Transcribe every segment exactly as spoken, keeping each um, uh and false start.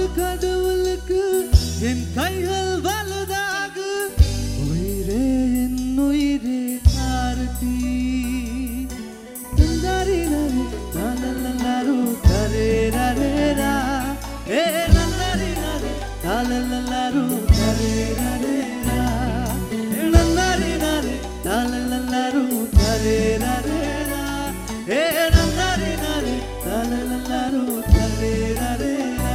கடவுளுக்கு என் கைகள் வலதாக உயிரே என் உயிரே ஆரத்தி நன்னாரினாரே லாலலலாரு தரேரரேரா ஏ நன்னாரினாரே லாலலலாரு தரேரரேரா ஏ நன்னாரினாரே லாலலலாரு தரேரரேரா ஏ நன்னாரினாரே லாலலலாரு தரேரரேரா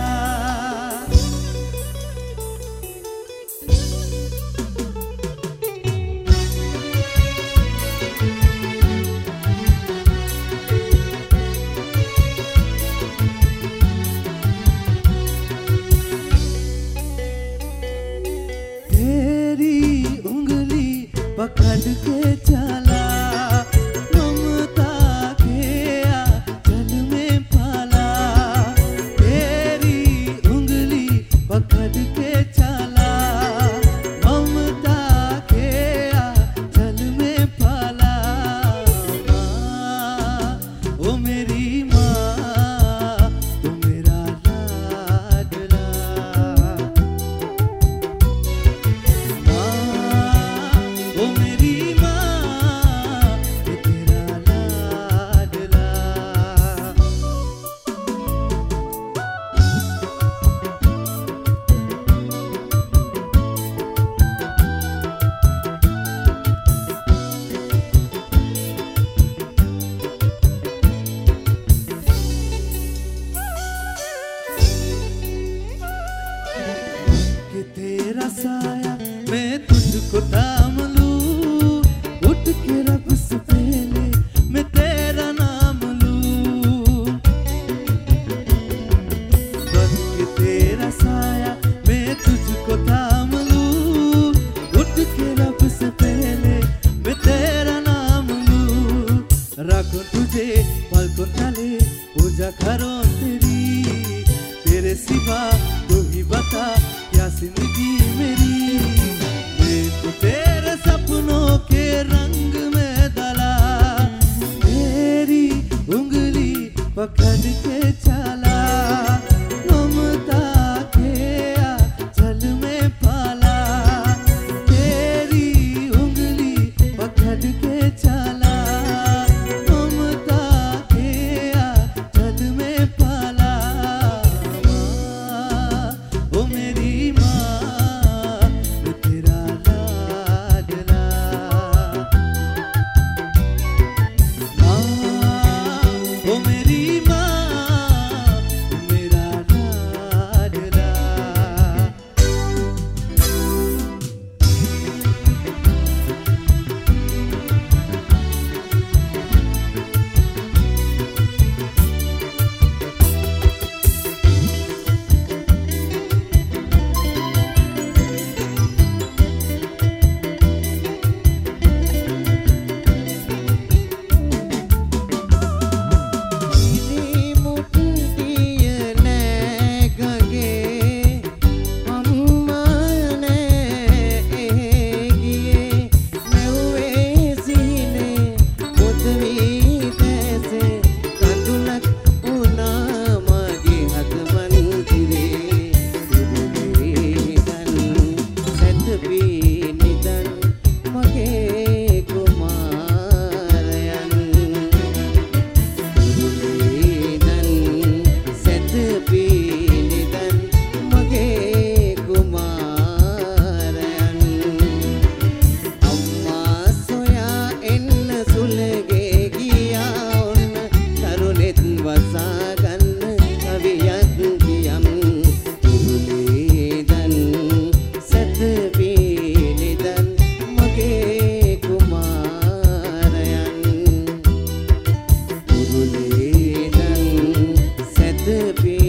पकड़ के चला ममता के आंचल में पाला तेरी उंगली पकड़ के चला ममता के आंचल में पाला माँ ओ मेरी माँ तू मेरा लाडला ओ मेरी माँ ये तेरा लाडला कि तेरा साया मैं तुझको थाम लूं उठ के रब से पहले मैं तेरा नाम लूं बन के तेरा साया मैं तुझको थाम लूं उठ के रब से पहले मैं तेरा नाम लूं रखूं तुझे पलकों तले पूजा करूं तेरी तेरे सिवा तू ही बता क्या जिंदगी मेरी मैं तो तेरे सपनों के रंग में डला तेरी उंगली पकड़ के चला ममता के आंचल में पाला तेरी उंगली पकड़ के चला ममता के आंचल में पाला माँ ओ मेरी माँ ये तेरा लाडला माँ ओ मेरी माँ मेरा लाडला be